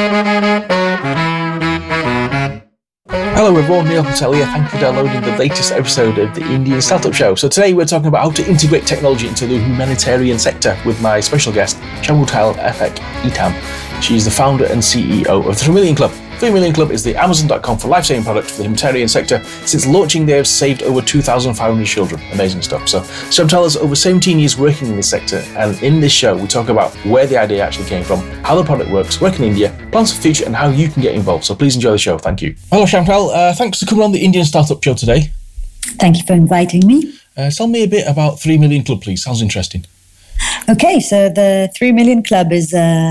Hello everyone, Neil Patel here. Thank you for downloading the latest episode of the Indian Startup Show. So today we're talking about how to integrate technology into the humanitarian sector with my special guest, Chamutal Efek Itam. She's the founder and CEO of the 3 Million Club. 3 Million Club is the Amazon.com for life-saving products for the humanitarian sector. Since launching, they have saved over 2,500 children. Amazing stuff. So Chamutal has over 17 years working in this sector, and in this show we talk about where the idea actually came from, how the product works, work in India, plans for the future, and how you can get involved. So please enjoy the show. Thank you. Hello Chamutal, thanks for coming on the Indian Startup Show today. Thank you for inviting me. Tell me a bit about 3 Million Club, please. Sounds interesting. Okay, so the 3 Million Club is,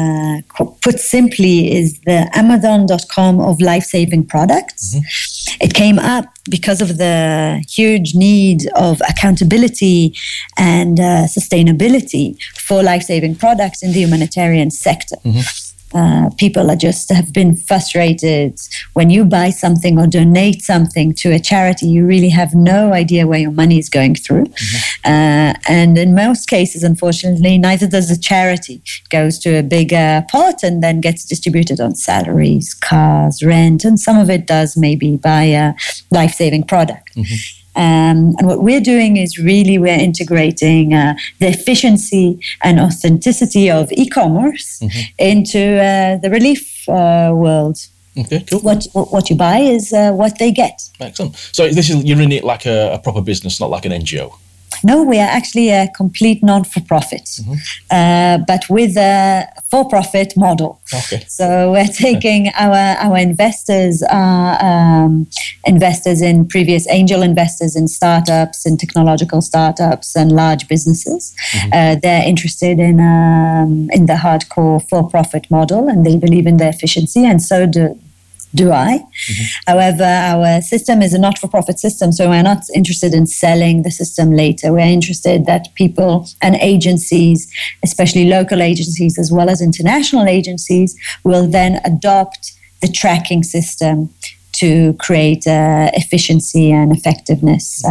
put simply, is the Amazon.com of life-saving products. Mm-hmm. It came up because of the huge need of accountability and sustainability for life-saving products in the humanitarian sector. Mm-hmm. People have been frustrated. When you buy something or donate something to a charity, you really have no idea where your money is going through. Mm-hmm. And in most cases, unfortunately, neither does the charity. It goes to a bigger pot and then gets distributed on salaries, cars, rent, and some of it does maybe buy a life-saving product. Mm-hmm. And what we're doing is really we're integrating the efficiency and authenticity of e-commerce mm-hmm. into the relief world. Okay, cool. What you buy is what they get. Excellent. So you're in it like a proper business, not like an NGO. No, we are actually a complete non-for-profit, mm-hmm. But with a for-profit model. Okay. So we're taking our investors are investors in previous angel investors in startups, in technological startups and large businesses. Mm-hmm. They're interested in the hardcore for-profit model, and they believe in the efficiency, and so do I. Mm-hmm. However, our system is a not-for-profit system, so we're not interested in selling the system later. We're interested that people and agencies, especially local agencies as well as international agencies, will then adopt the tracking system to create efficiency and effectiveness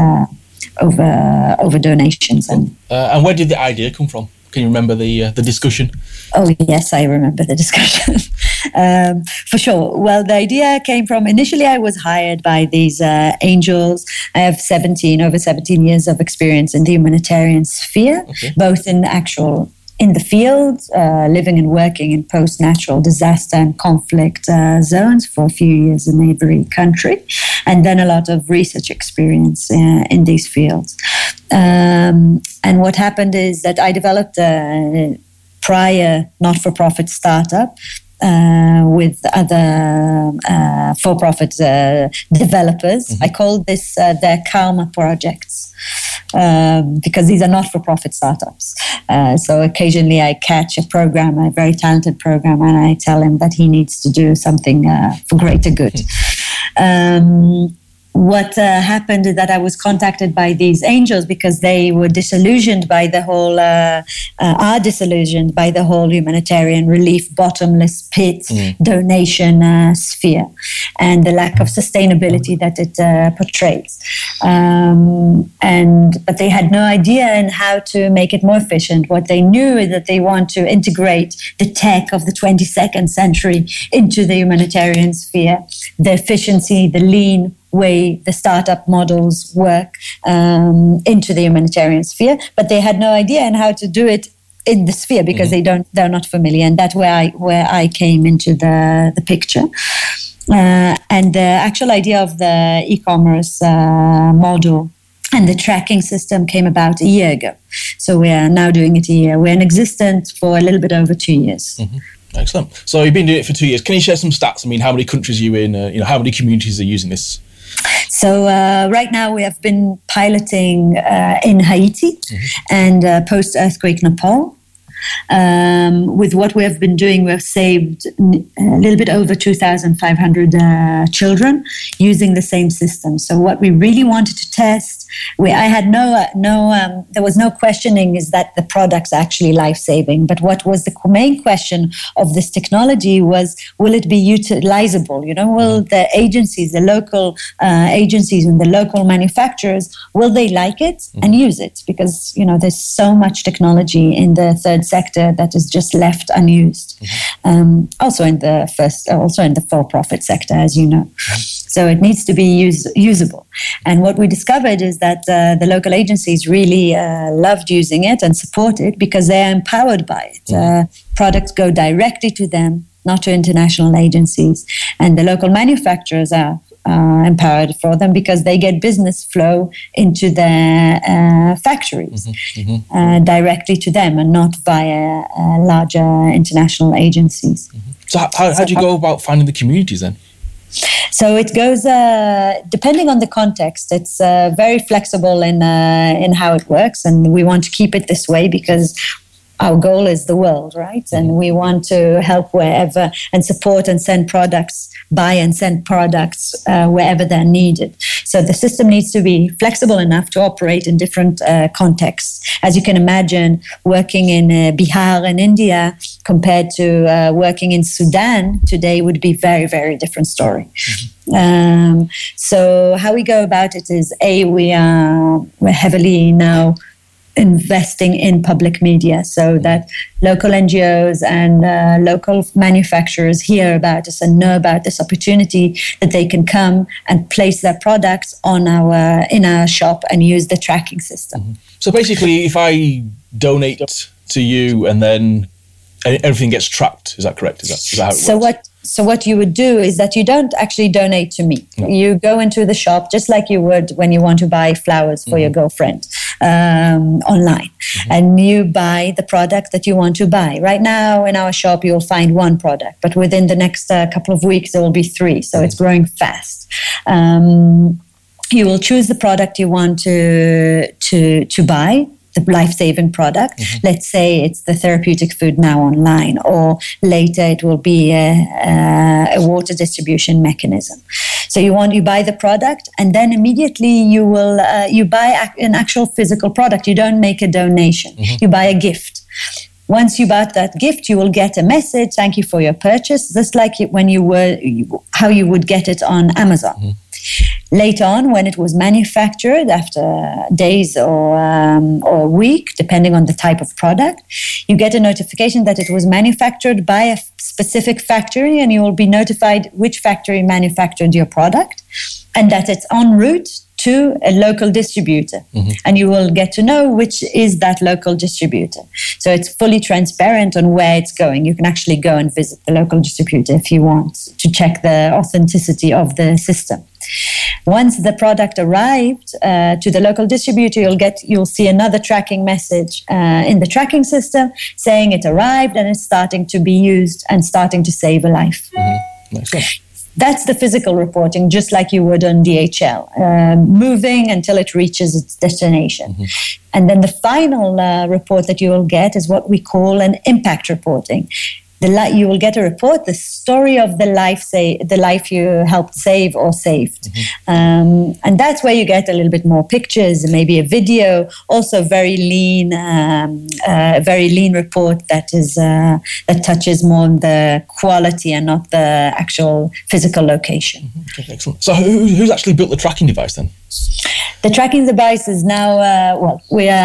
over donations. And where did the idea come from? Can you remember the discussion? Oh, yes, I remember the discussion. For sure. Well, the idea came from, initially I was hired by these angels. I have over 17 years of experience in the humanitarian sphere, okay. Both in the field, living and working in post-natural disaster and conflict zones for a few years in every country, and then a lot of research experience in these fields. And what happened is that I developed a prior not-for-profit startup with other for-profit developers. Mm-hmm. I called this their Karma projects because these are not-for-profit startups. So occasionally I catch a very talented programmer, and I tell him that he needs to do something for greater good. What happened is that I was contacted by these angels because they were disillusioned by the whole, humanitarian relief, bottomless pit, donation sphere, and the lack of sustainability that it portrays. But they had no idea in how to make it more efficient. What they knew is that they want to integrate the tech of the 22nd century into the humanitarian sphere, the efficiency, the lean way the startup models work into the humanitarian sphere, but they had no idea in how to do it in the sphere because mm-hmm. they're not familiar, and that's where I came into the picture. And the actual idea of the e-commerce model and the tracking system came about a year ago. So we are now doing it a year. We're in existence for a little bit over 2 years. Mm-hmm. Excellent. So you've been doing it for 2 years. Can you share some stats? I mean, how many countries are you in? How many communities are using this? So right now we have been piloting in Haiti mm-hmm. and post-earthquake Nepal. With what we have been doing, we have saved a little bit over 2,500 children using the same system. So what we really wanted to test, there was no questioning is that the product's actually life-saving. But what was the main question of this technology was, will it be utilizable? Will the agencies, the local agencies and the local manufacturers, will they like it and use it? Because, there's so much technology in the third sector that is just left unused. Also in the for-profit sector, as you know. So it needs to be usable. And what we discovered is that the local agencies really loved using it and support it because they are empowered by it. Products go directly to them, not to international agencies. And the local manufacturers are empowered for them because they get business flow into their factories directly to them and not via larger international agencies. So how do you go about finding the communities then? So it goes, depending on the context, it's very flexible in how it works, and we want to keep it this way because our goal is the world, right? And we want to help wherever and support and send products, buy and send products wherever they're needed. So the system needs to be flexible enough to operate in different contexts. As you can imagine, working in Bihar in India compared to working in Sudan today would be very, very different story. So how we go about it is, we're heavily now investing in public media so that local NGOs and local manufacturers hear about us and know about this opportunity that they can come and place their products in our shop and use the tracking system. So basically, if I donate to you and then everything gets tracked, is that correct? Is that how it works? So what you would do is that you don't actually donate to me. No. You go into the shop just like you would when you want to buy flowers for your girlfriend online. And you buy the product that you want to buy. Right now in our shop, you'll find one product, but within the next couple of weeks, there will be 3. So it's growing fast. You will choose the product you want to buy, the life-saving product. Let's say it's the therapeutic food now online, or later it will be a water distribution mechanism. So you buy the product, and then immediately you will you buy an actual physical product. You don't make a donation. You buy a gift. Once you bought that gift, you will get a message, thank you for your purchase, just like how you would get it on Amazon. Later on, when it was manufactured, after days or a week, depending on the type of product, you get a notification that it was manufactured by a specific factory, and you will be notified which factory manufactured your product and that it's en route to a local distributor. And you will get to know which is that local distributor. So it's fully transparent on where it's going. You can actually go and visit the local distributor if you want to check the authenticity of the system. Once the product arrived to the local distributor, you'll see another tracking message in the tracking system saying it arrived and it's starting to be used and starting to save a life. Nice. That's the physical reporting, just like you would on DHL, moving until it reaches its destination. And then the final report that you will get is what we call an impact reporting. You will get a report, the story of the life you helped save or saved. And that's where you get a little bit more pictures, maybe a video, also very lean report that touches more on the quality and not the actual physical location. Okay, excellent. So who's actually built the tracking device then? The tracking device is now,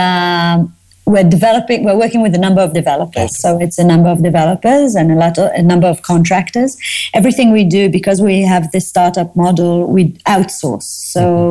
we're working with a number of developers. Okay. So it's a number of developers and a number of contractors. Everything we do, because we have this startup model, we outsource. So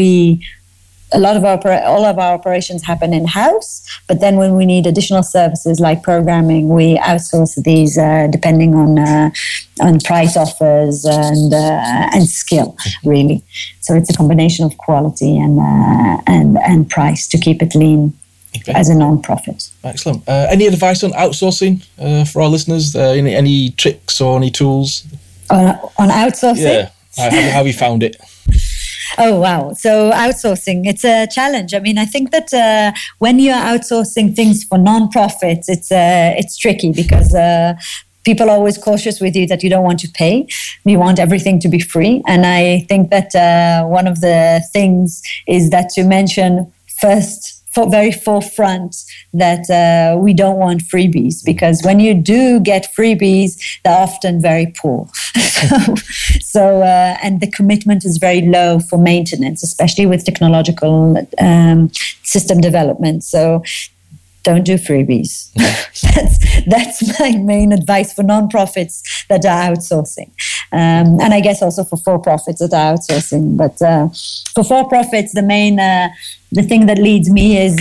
all of our operations happen in-house, but then when we need additional services like programming, we outsource these depending on price offers and skill, really. So it's a combination of quality and price to keep it lean. Okay. As a non-profit. Excellent. Any advice on outsourcing for our listeners? Any tricks or any tools? On outsourcing? Yeah. How have you found it? Oh, wow. So outsourcing, it's a challenge. I mean, I think that when you're outsourcing things for non-profits, it's tricky because people are always cautious with you that you don't want to pay. You want everything to be free. And I think that one of the things is that to mention first, very forefront that we don't want freebies, because when you do get freebies, they're often very poor. So and the commitment is very low for maintenance, especially with technological system development. So don't do freebies. That's my main advice for non-profits that are outsourcing. And I guess also for for-profits that are outsourcing. But for for-profits, the thing that leads me is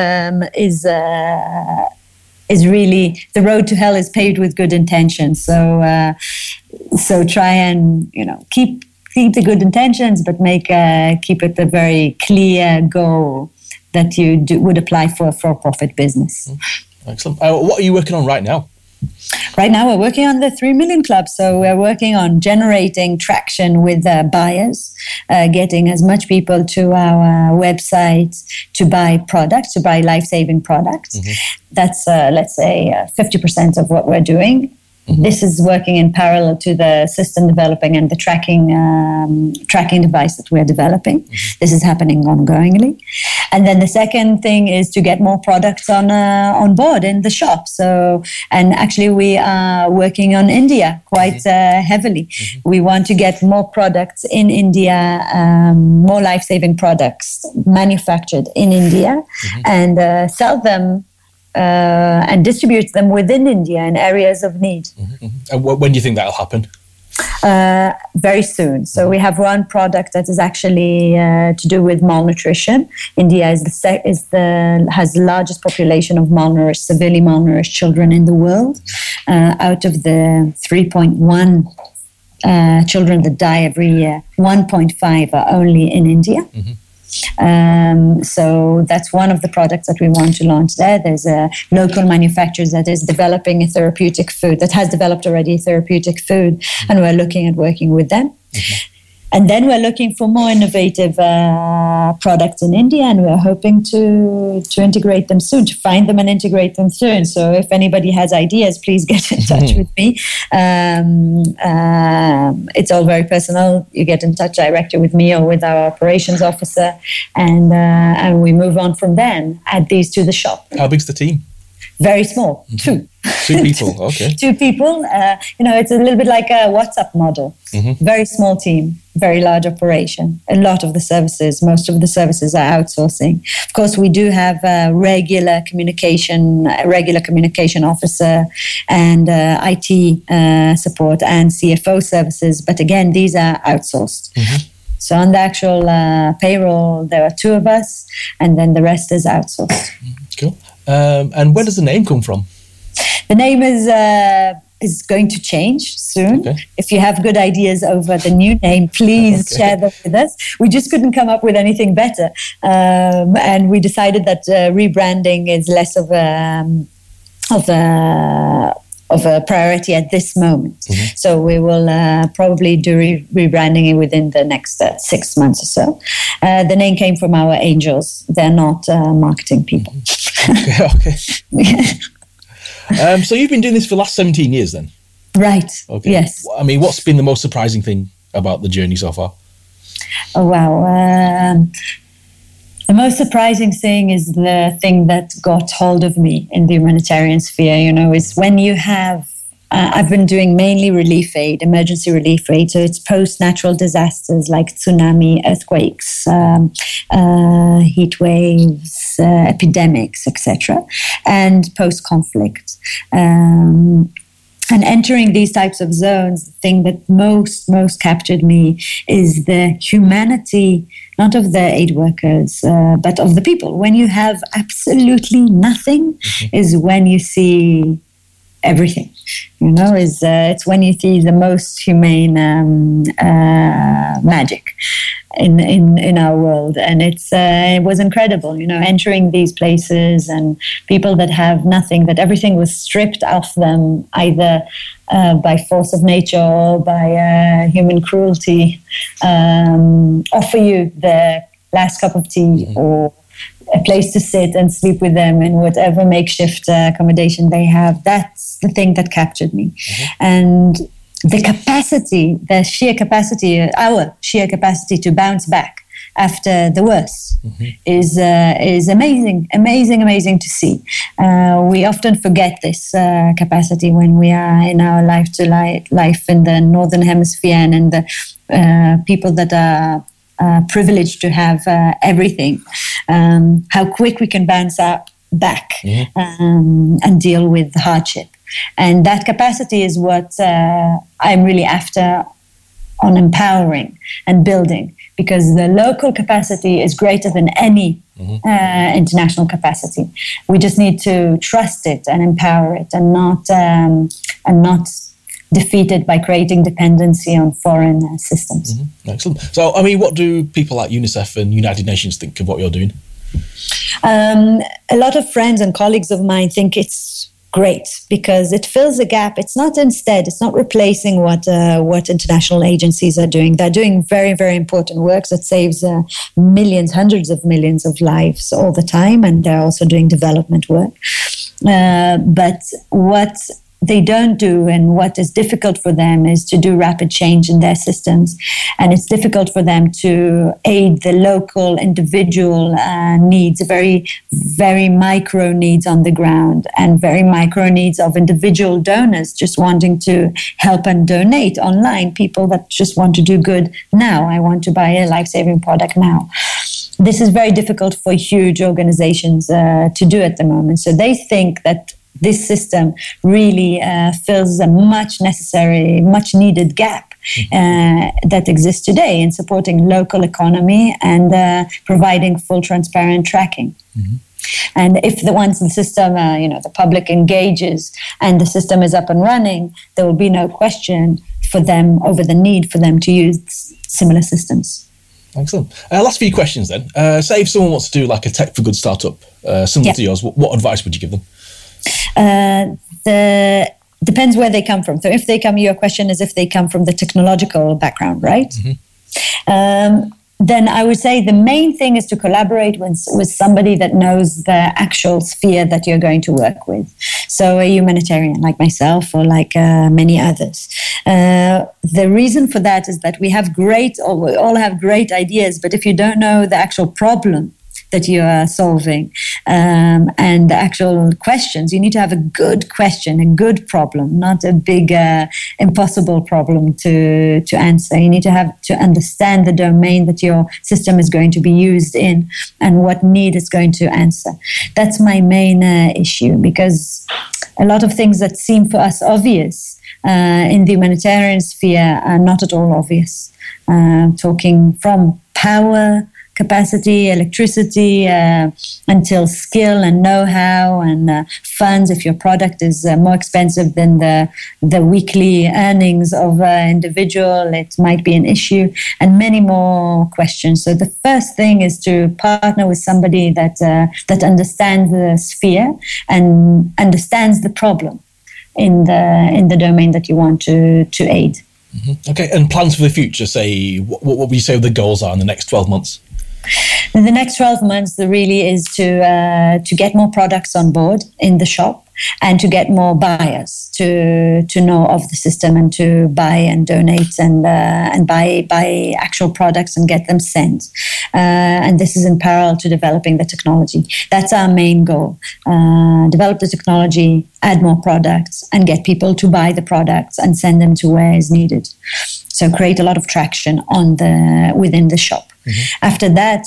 really the road to hell is paved with good intentions. So try and keep the good intentions, but keep it a very clear goal that you would apply for a for-profit business. Excellent. What are you working on right now? Right now, we're working on the 3 Million Club. So we're working on generating traction with buyers, getting as much people to our website to buy products, to buy life-saving products. That's, let's say, 50% of what we're doing. This is working in parallel to the system developing and the tracking device that we're developing. This is happening ongoingly. And then the second thing is to get more products on board in the shop. And actually we are working on India quite heavily. We want to get more products in India, more life-saving products manufactured in India, and sell them and distribute them within India in areas of need. And when do you think that'll happen? Very soon. So we have one product that is actually to do with malnutrition. India has the largest population of severely malnourished children in the world. Out of the 3.1 children that die every year, 1.5 are only in India. So that's one of the products that we want to launch there. There's a local manufacturer that is developing a therapeutic food, that has developed already a therapeutic food, and we're looking at working with them. And then we're looking for more innovative products in India, and we're hoping to integrate them soon, to find them and integrate them soon. So if anybody has ideas, please get in touch with me. It's all very personal. You get in touch directly with me or with our operations officer, and we move on from there and add these to the shop. How big's the team? Very small, 2. 2 people, okay. 2 people. It's a little bit like a WhatsApp model. Very small team, very large operation. Most of the services are outsourcing. Of course, we do have a regular communication officer and IT support and CFO services. But again, these are outsourced. So on the actual payroll, there are 2 of us, and then the rest is outsourced. Cool. And where does the name come from? The name is going to change soon. Okay. If you have good ideas over the new name, please share them with us. We just couldn't come up with anything better. And we decided that rebranding is less of a priority at this moment. So we will probably do rebranding within the next 6 months or so. The name came from our angels. They're not marketing people. Okay. So you've been doing this for the last 17 years then? Right, okay. Yes. I mean, what's been the most surprising thing about the journey so far? Oh, wow. The most surprising thing is the thing that got hold of me in the humanitarian sphere, is when you have, I've been doing mainly relief aid, emergency relief aid. So it's post-natural disasters like tsunami, earthquakes, heat waves, epidemics, etc., and post-conflict. And entering these types of zones, the thing that most captured me is the humanity, not of the aid workers, but of the people. When you have absolutely nothing is when you see everything. It's when you see the most humane magic in our world, and it was incredible. Entering these places and people that have nothing, that everything was stripped off them either by force of nature or by human cruelty, offer you the last cup of tea or a place to sit and sleep with them in whatever makeshift accommodation they have. That's the thing that captured me. And the capacity, our sheer capacity to bounce back after the worst is amazing to see. We often forget this capacity when we are in our life in the Northern Hemisphere and in the people that are privileged to have everything. How quick we can bounce back and deal with the hardship. And that capacity is what I'm really after on empowering and building, because the local capacity is greater than any international capacity. We just need to trust it and empower it, and not defeat it by creating dependency on foreign systems. Excellent. So, I mean, what do people like UNICEF and United Nations think of what you're doing? A lot of friends and colleagues of mine think it's great because it fills a gap. It's not replacing what international agencies are doing. They're doing very, very important work that saves millions, hundreds of millions of lives all the time, and they're also doing development work. But what they don't do, and what is difficult for them, is to do rapid change in their systems. And it's difficult for them to aid the local individual needs, very, very micro needs on the ground, and very micro needs of individual donors just wanting to help and donate online, people that just want to do good now. I want to buy a life-saving product now. This is very difficult for huge organizations to do at the moment. So they think that this system really fills a much necessary, much needed gap that exists today in supporting local economy and providing full transparent tracking. And if once the system, the public engages and the system is up and running, there will be no question for them over the need for them to use similar systems. Excellent. Last few questions then. Say if someone wants to do like a tech for good startup similar to yours, what advice would you give them? Depends where they come from. So if they come, your question is if they come from the technological background, right? Then I would say the main thing is to collaborate with somebody that knows the actual sphere that you're going to work with. So a humanitarian like myself, or like many others. The reason for that is that we all have great ideas, but if you don't know the actual problem that you are solving and the actual questions, you need to have a good question, a good problem, not a big impossible problem to answer. You need to understand the domain that your system is going to be used in and what need it's going to answer. That's my main issue, because a lot of things that seem for us obvious in the humanitarian sphere are not at all obvious. Talking from power, capacity, electricity, until skill and know-how and funds. If your product is more expensive than the weekly earnings of an individual, it might be an issue, and many more questions. So the first thing is to partner with somebody that understands the sphere and understands the problem in the domain that you want to aid. Okay, and plans for the future, say, what would you say the goals are in the next 12 months? In the next 12 months, there really is to get more products on board in the shop, and to get more buyers to know of the system and to buy and donate and buy actual products and get them sent. And this is in parallel to developing the technology. That's our main goal. Develop the technology, add more products, and get people to buy the products and send them to where is needed. So create a lot of traction within the shop. After that,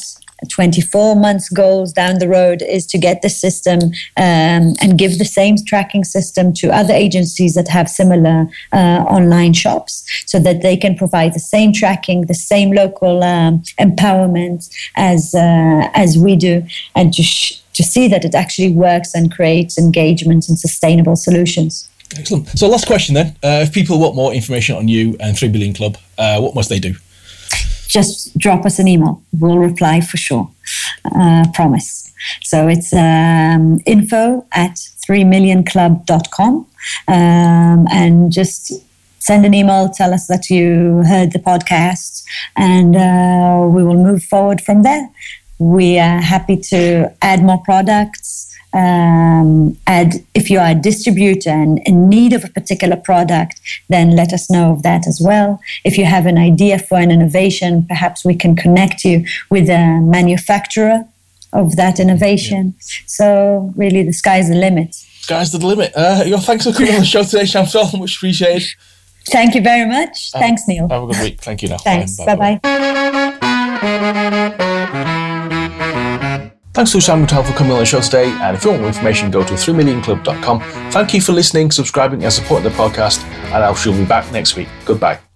24 months goals down the road is to get the system and give the same tracking system to other agencies that have similar online shops, so that they can provide the same tracking, the same local empowerment as we do, and to see that it actually works and creates engagement and sustainable solutions. Excellent. So last question then. If people want more information on you and 3 Billion Club, what must they do? Just drop us an email. We'll reply for sure. Promise. So it's info@3millionclub.com, and just send an email, tell us that you heard the podcast, and we will move forward from there. We are happy to add more products. If you are a distributor and in need of a particular product, then let us know of that as well. If you have an idea for an innovation, perhaps we can connect you with a manufacturer of that innovation. So really, the sky's the limit. Sky's the limit. Thanks for coming on the show today, Shamsal. Much appreciated. Thank you very much. Thanks, Neil. Have a good week. Thank you now. Thanks. Bye-bye. Thanks to Sam Nuttall for coming on the show today, and if you want more information, go to 3millionclub.com. Thank you for listening, subscribing and supporting the podcast, and I'll be back next week. Goodbye.